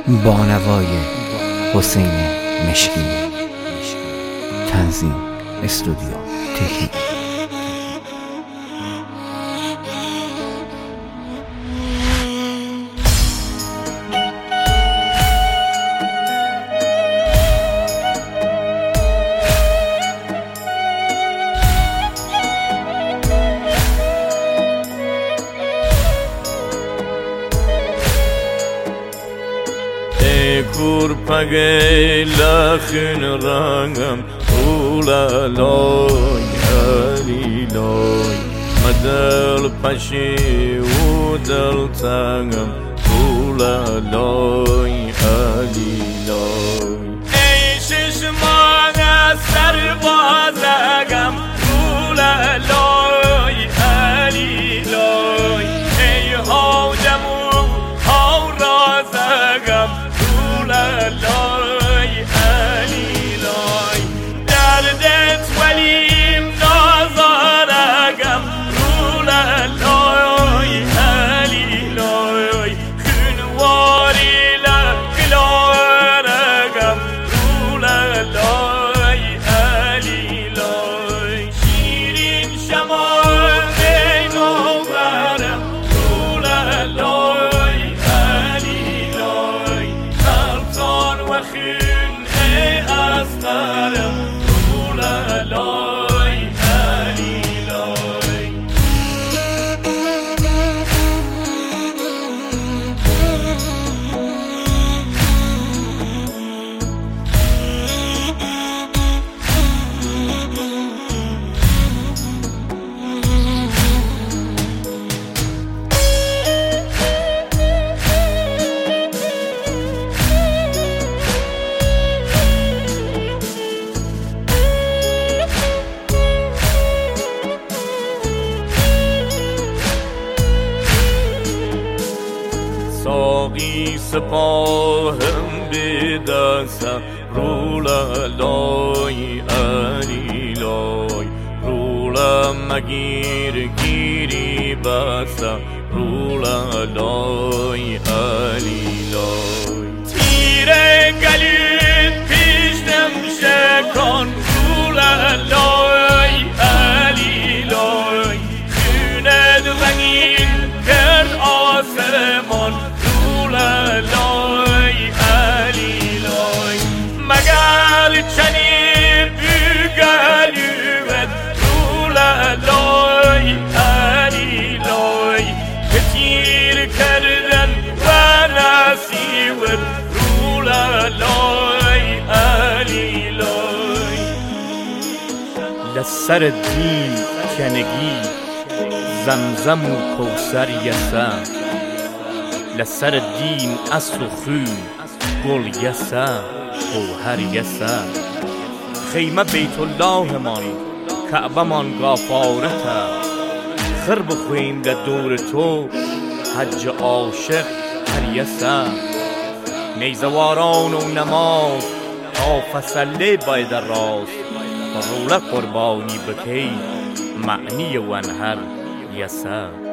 بانوای حسین مشکی. تنظیم استودیو تکنیک. Kurpage lachin rangam ula loy ali loy madal pashi udal tangam ula loy ali loy ey shishmana sarbazagam ula loy ali loy ey hawjamu hawrazagam لای علی لای دردت ولیم نازارگم رول لای علی لای خنواری لکلارگم رول لای علی لای شیرین شمال نوبرم رول لای علی لای وخين أصغرم طول لاي هالي لاي ساقی سپاهم بدستم رولا لای علی لای رولا مگیر گیری بستم رولا لای علی لای تیره گلید پیشتم شکن رولا لای علی لای خونت رنگین کرد آسمان لای علی لای مگر چنین بگلیوت رول لای علی لای که تیر کردن و نسیوت رول لای علی لای لسر دین کنگی زمزم و کوثر یسم لسر دین اصل و خون گل یسه گوهر یسه خیمه بیت الله من کعبه من غفارته خر بخویم در دور تو حج عاشق هر یسه نیزواران و نماز تا فسله باید راست و رول قربانی بکی معنی و انهر یسه